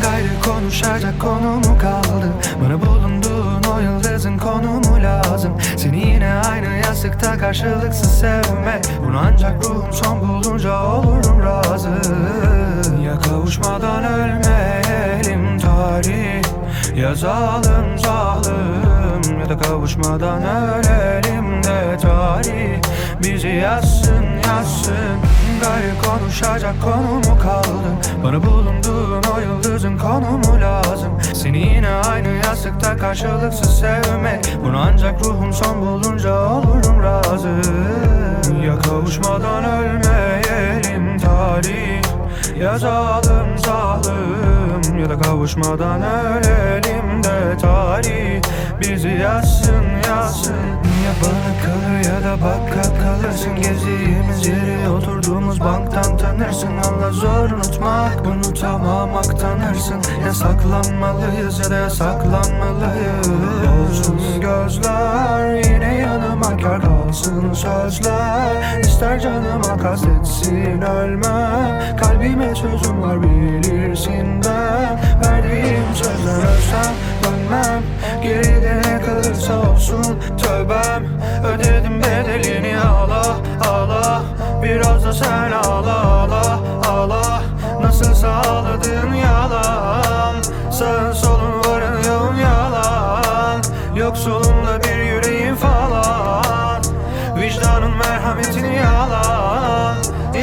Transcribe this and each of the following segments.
Gayrı konuşacak konu mu kaldı? Bana bulunduğun o yıldızın konumu lazım. Seni yine aynı yastıkta karşılıksız sevmek, bunu ancak ruhum son bulunca olurum razı. Ya kavuşmadan ölmeyelim tarih yazalım zalim, ya da kavuşmadan ölelim de tarih bizi yazsın yazsın. Gayrı konuşacak konu mu kaldı? Bana bulunduğun o yıldızın konumu lazım. Seni yine aynı yastıkta karşılıksız sevmek, bunu ancak ruhum son bulunca olurum razı. Ya kavuşmadan ölmeyelim tarih yazalım zalim, ya da kavuşmadan ölelim de tarih bizi yazsın yazsın. Ya bana kalır ya da baka kalırsın, gezdiğimiz yeri oturduğumuz banktan tanırsın. Allah zor unutmak, unutamamak tanırsın. Ya saklanmalıyız ya da yasaklanmalıyız. Olsun gözler yine yanıma, kar kalsın sözler. İster canıma kastetsin ölmem, kalbime sözüm var bilirsin ben. Verdiğim sözden ölsem dönmem, geride ne kalırsa olsun tövbem. Ödedim bedelini ağla ağla, biraz da sen ağla ağla ağla. Nasılsa ağladın yalan, sağın solun varın yoğun yalan. Yoksulumda bir yüreğim falan, vicdanın merhametini yalan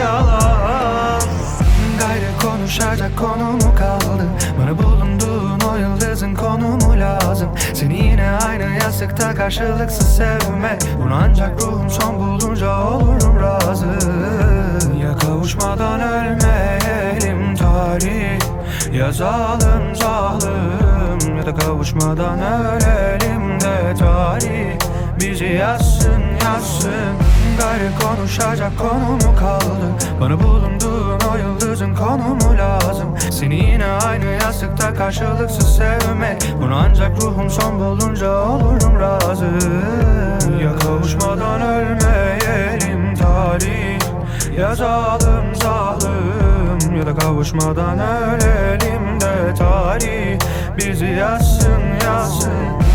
yalan. Gayrı konuşacak konu mu kaldı? Bana bulunduğun o yıldızın konumu lazım. Seni yine aynı yastıkta karşılıksız sevmek, bunu ancak ruhum son bulunca olurum razı. Ya kavuşmadan ölmeyelim tarih yazalım zalim, ya da kavuşmadan ölelim de tarih bizi yazsın yazsın. Gayrı konuşacak konu mu kaldı? Bana bulunduğun o yıldızın konumu lazım. Seni yine aynı yastıkta karşılıksız sevmek, bunu ancak ruhum son bulunca olurum razı. Ya kavuşmadan ölmeyelim tarih yazalım zalim, ya da kavuşmadan ölelim de tarih bizi yazsın yazsın.